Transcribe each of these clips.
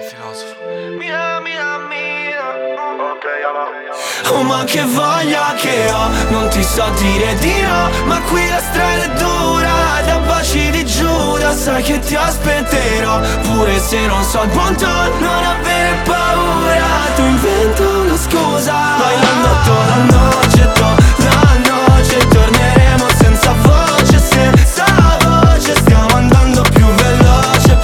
Mia, mia, mia. Oh ma che voglia che ho, non ti so dire di no, ma qui la strada è dura, da baci di Giuda, sai che ti aspetterò, pure se non so il buon tono, non avere paura, tu inventa una scusa, bailando toda la noche, torneremo senza voce, stiamo andando più veloce,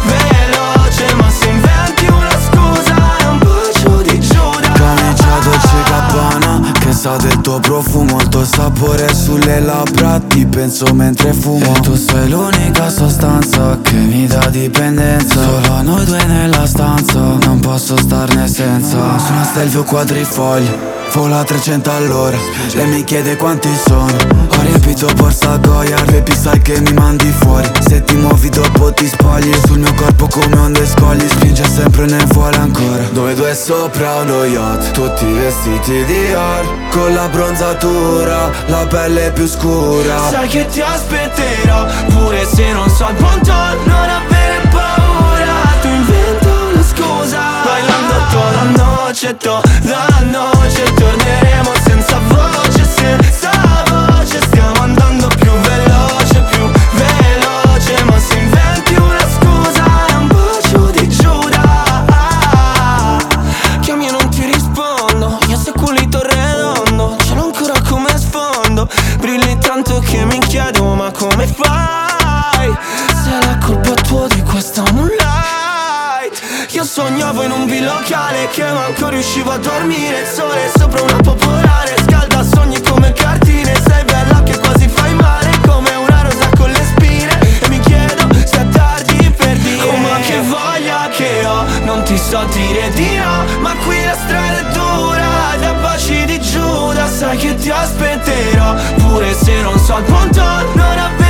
ma se inventi una scusa è un bacio di Giuda. Camicia Dolce Gabbana, che sa del tuo profumo, il tuo sapore sulle labbra, ti penso mentre fumo. E tu sei l'unica sostanza che mi dà dipendenza, solo noi due nella stanza, non posso starne senza. Su una Stelvio quadrifoglio, vola a 300 all'ora, lei mi chiede quanti sono, ho riempito Borsa Goya, baby sai che mi mandi fuori, se ti muovi dopo ti spogli, sul mio corpo come onde scogli, spinge sempre ne vuole ancora. Noi due sopra uno yacht, tutti vestiti di Dior, con la bronzatura, la pelle più scura. Sai che ti aspetterò, pure se non so il buon tono, non avere paura, tu inventa una scusa, bailando toda la noche, torneremo senza voce, stiamo andando più veloce, ma se inventi una scusa è un bacio di Giuda. Chiami e non ti rispondo, io sei culito redondo, ce l'ho ancora come sfondo, brilli tanto che mi chiedo ma come fai, se è la colpa tua di questa moonlight. Io sognavo in un bilocale che manco riuscivo a dormire, il sole sopra una popolare scalda sogni come cartine, sei bella che quasi fai male come una rosa con le spine, e mi chiedo se è tardi per dire oh ma che voglia che ho, non ti so dire di no, ma qui la strada è dura, da baci di Giuda, sai che ti aspetterò, pure se non so il buon tono, non avere